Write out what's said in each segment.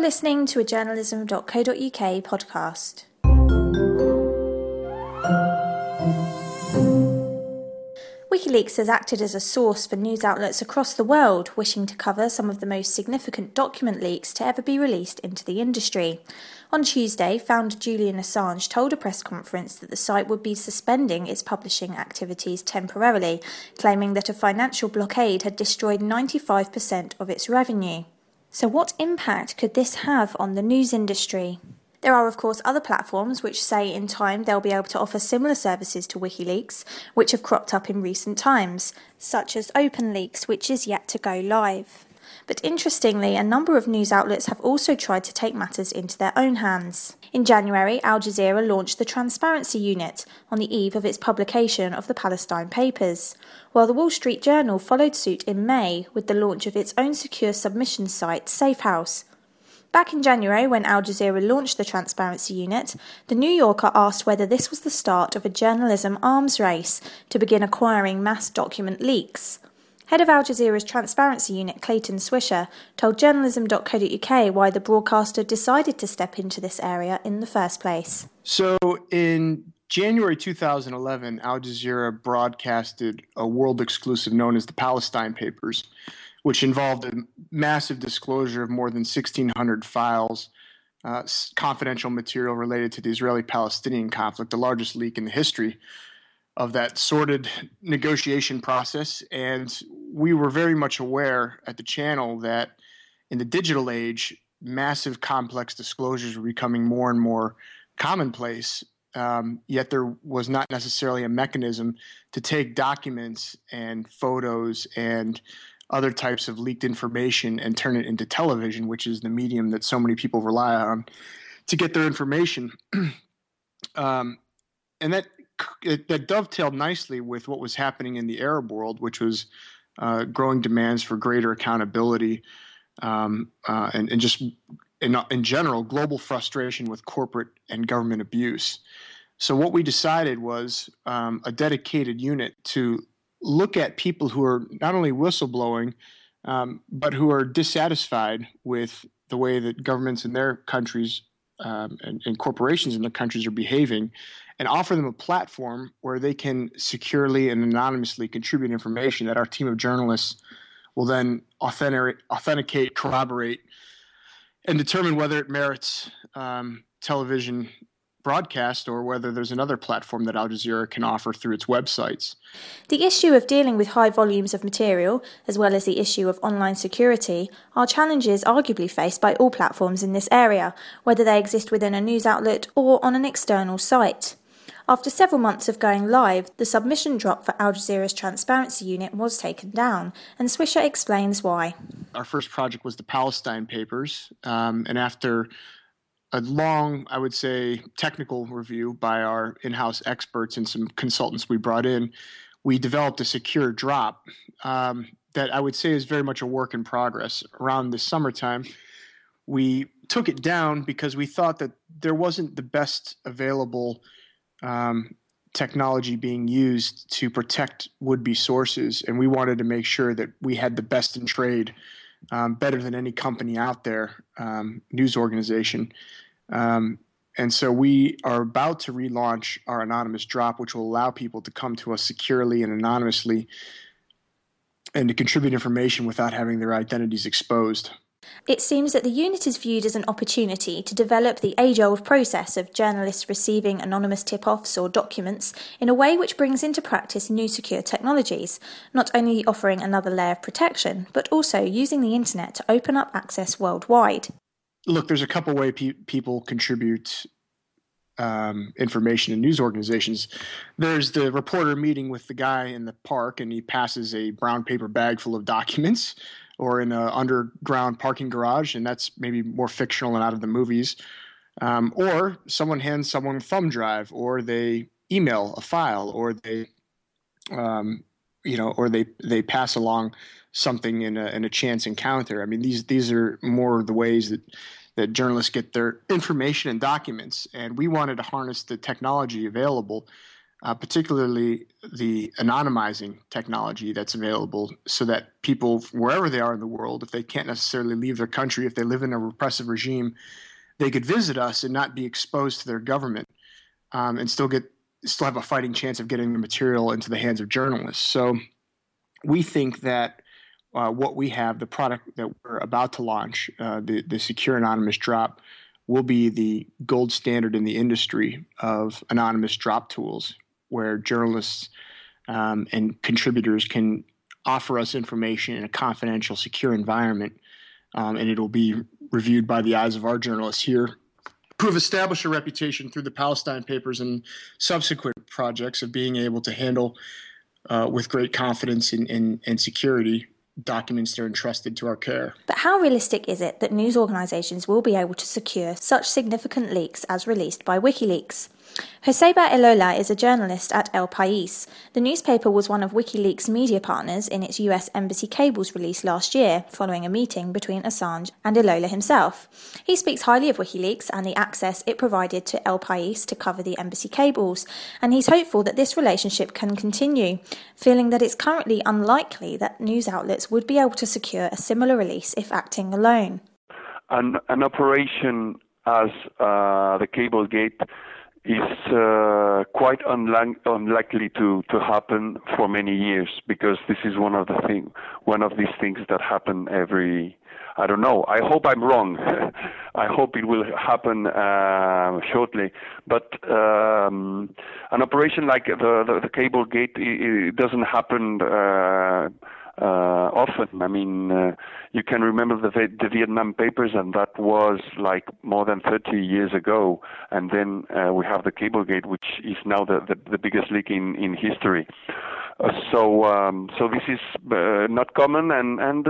You're listening to a journalism.co.uk podcast. WikiLeaks has acted as a source for news outlets across the world wishing to cover some of the most significant document leaks to ever be released into the industry. On Tuesday, founder Julian Assange told a press conference that the site would be suspending its publishing activities temporarily, claiming that a financial blockade had destroyed 95% of its revenue. So what impact could this have on the news industry? There are, of course, other platforms which say in time they'll be able to offer similar services to WikiLeaks, which have cropped up in recent times, such as OpenLeaks, which is yet to go live. But interestingly, a number of news outlets have also tried to take matters into their own hands. In January, Al Jazeera launched the Transparency Unit on the eve of its publication of the Palestine Papers, while the Wall Street Journal followed suit in May with the launch of its own secure submission site, Safehouse. Back in January, when Al Jazeera launched the Transparency Unit, The New Yorker asked whether this was the start of a journalism arms race to begin acquiring mass document leaks. Head of Al Jazeera's Transparency Unit, Clayton Swisher, told journalism.co.uk why the broadcaster decided to step into this area in the first place. So in January 2011, Al Jazeera broadcasted a world exclusive known as the Palestine Papers, which involved a massive disclosure of more than 1,600 files, confidential material related to the Israeli-Palestinian conflict, the largest leak in the history of that sordid negotiation process. And we were very much aware at the channel that in the digital age, massive complex disclosures were becoming more and more commonplace, yet there was not necessarily a mechanism to take documents and photos and other types of leaked information and turn it into television, which is the medium that so many people rely on to get their information. And that dovetailed nicely with what was happening in the Arab world, which was growing demands for greater accountability and just in general, global frustration with corporate and government abuse. So what we decided was a dedicated unit to look at people who are not only whistleblowing, but who are dissatisfied with the way that governments in their countries and corporations in their countries are behaving, and offer them a platform where they can securely and anonymously contribute information that our team of journalists will then authenticate, corroborate, and determine whether it merits television broadcast or whether there's another platform that Al Jazeera can offer through its websites. The issue of dealing with high volumes of material, as well as the issue of online security, are challenges arguably faced by all platforms in this area, whether they exist within a news outlet or on an external site. After several months of going live, the submission drop for Al Jazeera's Transparency Unit was taken down, and Swisher explains why. Our first project was the Palestine Papers, and after a long, I would say, technical review by our in-house experts and some consultants we brought in, we developed a secure drop that I would say is very much a work in progress. Around the summertime, we took it down because we thought that there wasn't the best available technology being used to protect would-be sources, and we wanted to make sure that we had the best in trade, better than any company out there, news organization. And so we are about to relaunch our anonymous drop, which will allow people to come to us securely and anonymously and to contribute information without having their identities exposed. It seems that the unit is viewed as an opportunity to develop the age-old process of journalists receiving anonymous tip-offs or documents in a way which brings into practice new secure technologies, not only offering another layer of protection, but also using the internet to open up access worldwide. Look, there's a couple ways people contribute information in news organizations. There's the reporter meeting with the guy in the park, and he passes a brown paper bag full of documents, or in an underground parking garage, and that's maybe more fictional and out of the movies. Or someone hands someone a thumb drive, or they email a file, or they, or they pass along something in a chance encounter. I mean, these are more the ways that journalists get their information and documents, and we wanted to harness the technology available particularly the anonymizing technology that's available so that people, wherever they are in the world, if they can't necessarily leave their country, if they live in a repressive regime, they could visit us and not be exposed to their government, and still have a fighting chance of getting the material into the hands of journalists. So we think that what we have, the product that we're about to launch, the Secure Anonymous Drop, will be the gold standard in the industry of anonymous drop tools, where journalists and contributors can offer us information in a confidential, secure environment, and it'll be reviewed by the eyes of our journalists here, who have established a reputation through the Palestine Papers and subsequent projects of being able to handle with great confidence and security documents that are entrusted to our care. But how realistic is it that news organisations will be able to secure such significant leaks as released by WikiLeaks? Joseba Elola is a journalist at El País. The newspaper was one of WikiLeaks' media partners in its US Embassy cables release last year, following a meeting between Assange and Elola himself. He speaks highly of WikiLeaks and the access it provided to El País to cover the embassy cables, and he's hopeful that this relationship can continue, feeling that it's currently unlikely that news outlets would be able to secure a similar release if acting alone. An operation as the Cablegate is quite unlikely to happen for many years, because this is one of these things that happen every, I don't know, I hope I'm wrong. I hope it will happen shortly. But an operation like the Cablegate, it doesn't happen often. I mean, you can remember the Vietnam Papers, and that was like more than 30 years ago. And then we have the Cablegate, which is now the biggest leak in history. So this is not common, and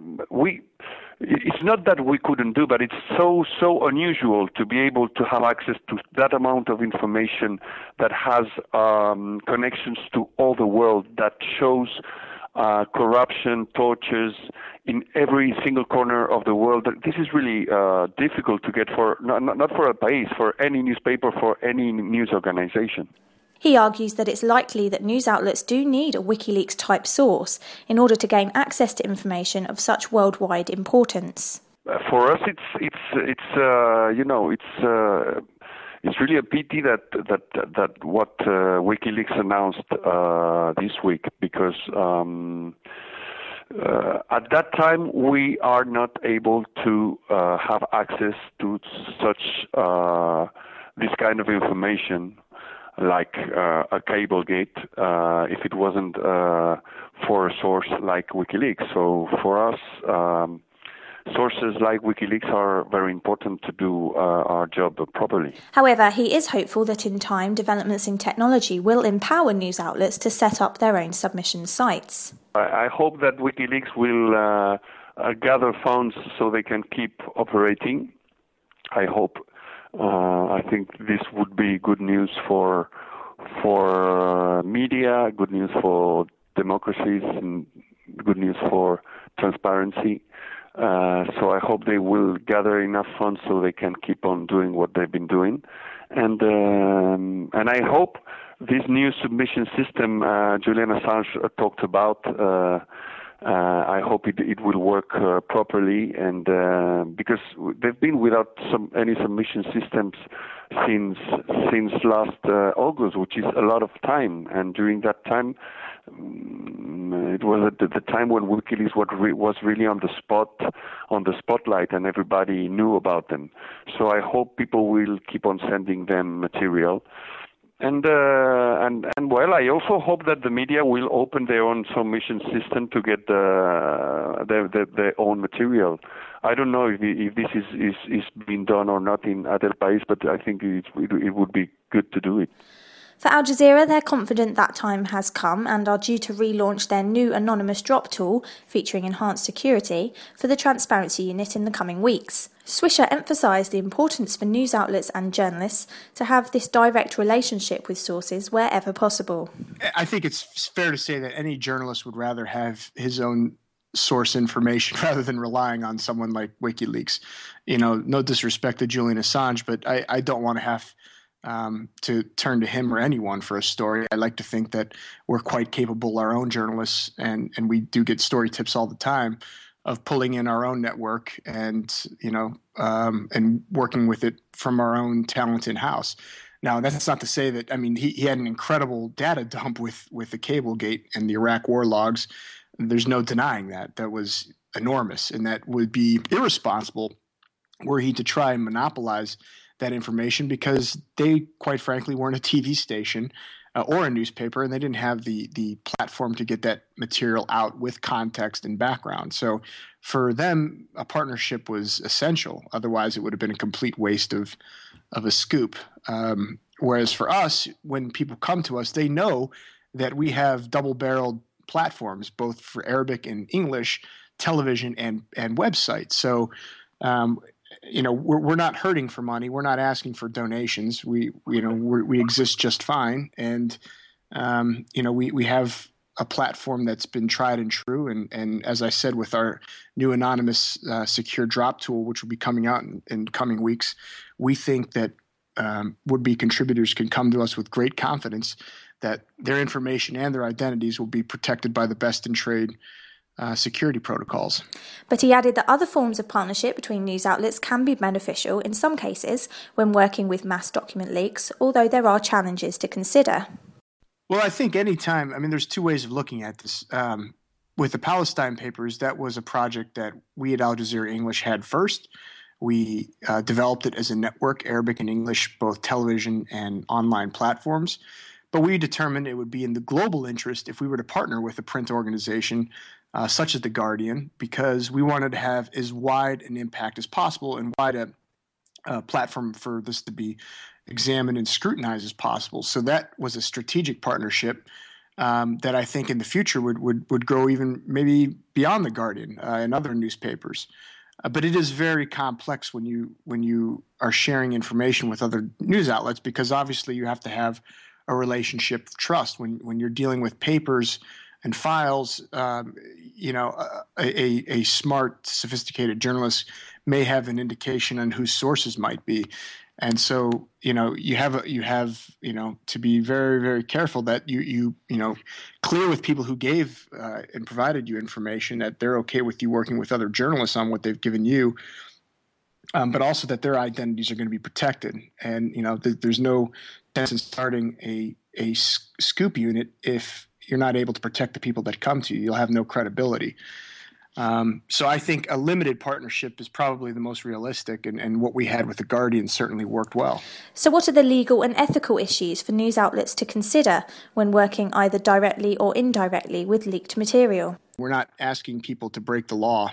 it's not that we couldn't do, but it's so unusual to be able to have access to that amount of information that has connections to all the world, that shows corruption, tortures in every single corner of the world. This is really difficult to get for not for El País, for any newspaper, for any news organization. He argues that it's likely that news outlets do need a WikiLeaks-type source in order to gain access to information of such worldwide importance. For us, it's really a pity that what WikiLeaks announced this week, because at that time we are not able to have access to such this kind of information, like a Cablegate, if it wasn't for a source like WikiLeaks. So for us, sources like WikiLeaks are very important to do our job properly. However, he is hopeful that in time, developments in technology will empower news outlets to set up their own submission sites. I hope that WikiLeaks will gather funds so they can keep operating. I hope. I think this would be good news for media, good news for democracies, and good news for transparency. So I hope they will gather enough funds so they can keep on doing what they've been doing, and I hope this new submission system Julian Assange talked about, I hope it will work properly, and because they've been without any submission systems since last August, which is a lot of time, and during that time it was at the time when WikiLeaks was really on the spotlight, and everybody knew about them. So I hope people will keep on sending them material. And well, I also hope that the media will open their own submission system to get their own material. I don't know if this is being done or not at El País, but I think it would be good to do it. For Al Jazeera, they're confident that time has come and are due to relaunch their new anonymous drop tool, featuring enhanced security, for the Transparency Unit in the coming weeks. Swisher emphasised the importance for news outlets and journalists to have this direct relationship with sources wherever possible. I think it's fair to say that any journalist would rather have his own source information rather than relying on someone like WikiLeaks. You know, no disrespect to Julian Assange, but I don't want to have to turn to him or anyone for a story. I like to think that we're quite capable, our own journalists, and we do get story tips all the time of pulling in our own network and and working with it from our own talent in house. Now, that's not to say that, I mean, he had an incredible data dump with the Cablegate and the Iraq war logs. There's no denying that. That was enormous, and that would be irresponsible were he to try and monopolize that information, because they, quite frankly, weren't a TV station or a newspaper, and they didn't have the platform to get that material out with context and background. So for them, a partnership was essential. Otherwise, it would have been a complete waste of a scoop. Whereas for us, when people come to us, they know that we have double-barreled platforms, both for Arabic and English, television and websites. So we're not hurting for money. We're not asking for donations. We exist just fine. And, we have a platform that's been tried and true. And as I said, with our new anonymous secure drop tool, which will be coming out in coming weeks, we think that would-be contributors can come to us with great confidence that their information and their identities will be protected by the best in trade security protocols. But he added that other forms of partnership between news outlets can be beneficial in some cases when working with mass document leaks, although there are challenges to consider. Well, I think there's two ways of looking at this. With the Palestine Papers, that was a project that we at Al Jazeera English had first. We developed it as a network, Arabic and English, both television and online platforms. But we determined it would be in the global interest if we were to partner with a print organization such as The Guardian, because we wanted to have as wide an impact as possible and wide a platform for this to be examined and scrutinized as possible. So that was a strategic partnership that I think in the future would grow even maybe beyond The Guardian and other newspapers. But it is very complex when you are sharing information with other news outlets, because obviously you have to have a relationship of trust. When you're dealing with papers and files, a smart, sophisticated journalist may have an indication on whose sources might be. And so, you have to be very, very careful that you clear with people who gave and provided you information that they're okay with you working with other journalists on what they've given you, but also that their identities are going to be protected. And, there's no sense in starting a scoop unit if you're not able to protect the people that come to you. You'll have no credibility. So I think a limited partnership is probably the most realistic, and what we had with The Guardian certainly worked well. So what are the legal and ethical issues for news outlets to consider when working either directly or indirectly with leaked material? We're not asking people to break the law,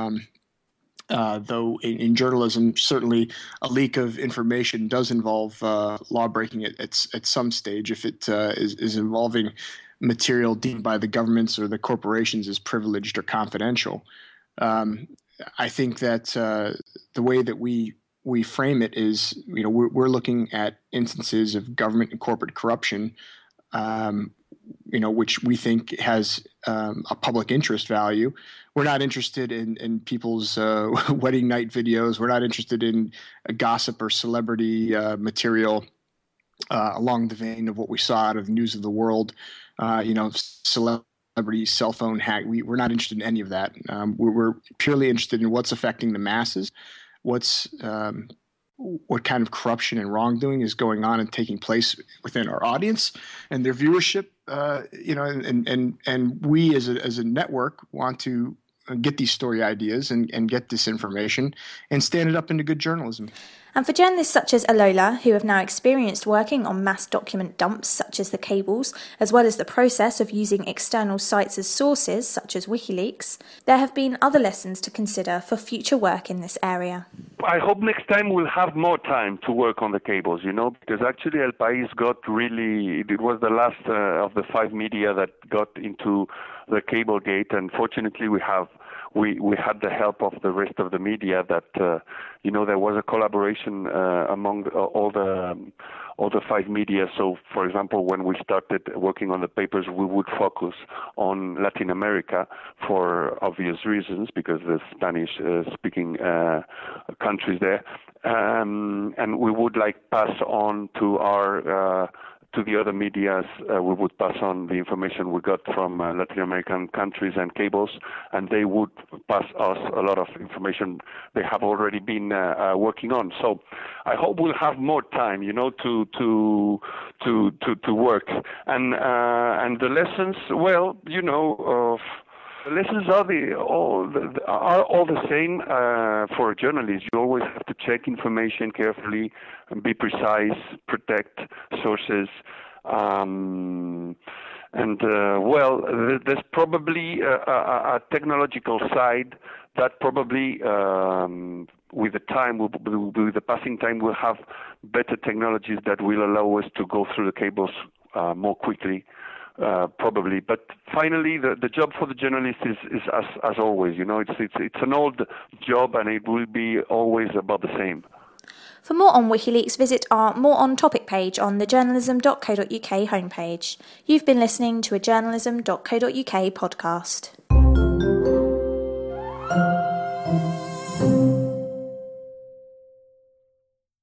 though in journalism, certainly a leak of information does involve law breaking at some stage if it is involving material deemed by the governments or the corporations as privileged or confidential. I think that the way that we frame it is, we're looking at instances of government and corporate corruption, which we think has a public interest value. We're not interested in people's wedding night videos. We're not interested in gossip or celebrity material along the vein of what we saw out of News of the World. Celebrity cell phone hack. We're not interested in any of that. We're purely interested in what's affecting the masses, what kind of corruption and wrongdoing is going on and taking place within our audience and their viewership. And we as a network want to get these story ideas and get this information and stand it up into good journalism. And for journalists such as Alola, who have now experienced working on mass document dumps such as the cables, as well as the process of using external sites as sources such as WikiLeaks, there have been other lessons to consider for future work in this area. I hope next time we'll have more time to work on the cables, because actually El País it was the last of the 5 media that got into the Cablegate, and fortunately we had the help of the rest of the media that, there was a collaboration among all the 5 media. So, for example, when we started working on the papers, we would focus on Latin America for obvious reasons, because the Spanish-speaking countries there. and we would pass on to our to the other medias. We would pass on the information we got from Latin American countries and cables, and they would pass us a lot of information they have already been working on. So I hope we'll have more time, to work. And the lessons, well, the lessons are all the same for a journalist. You always have to check information carefully, and be precise, protect sources, there's probably a technological side that probably with the time, with the passing time, we'll have better technologies that will allow us to go through the cables more quickly. Probably, but finally, the job for the journalist is as always. It's an old job, and it will be always about the same. For more on WikiLeaks, visit our More On Topic page on the journalism.co.uk homepage. You've been listening to a journalism.co.uk podcast.